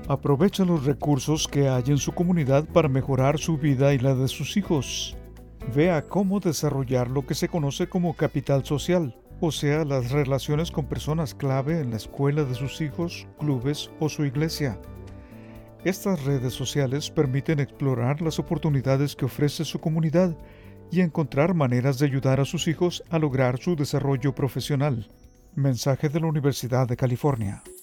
Aprovecha los recursos que hay en su comunidad para mejorar su vida y la de sus hijos. Vea cómo desarrollar lo que se conoce como capital social, o sea, las relaciones con personas clave en la escuela de sus hijos, clubes o su iglesia. Estas redes sociales permiten explorar las oportunidades que ofrece su comunidad y encontrar maneras de ayudar a sus hijos a lograr su desarrollo profesional. Mensaje de la Universidad de California.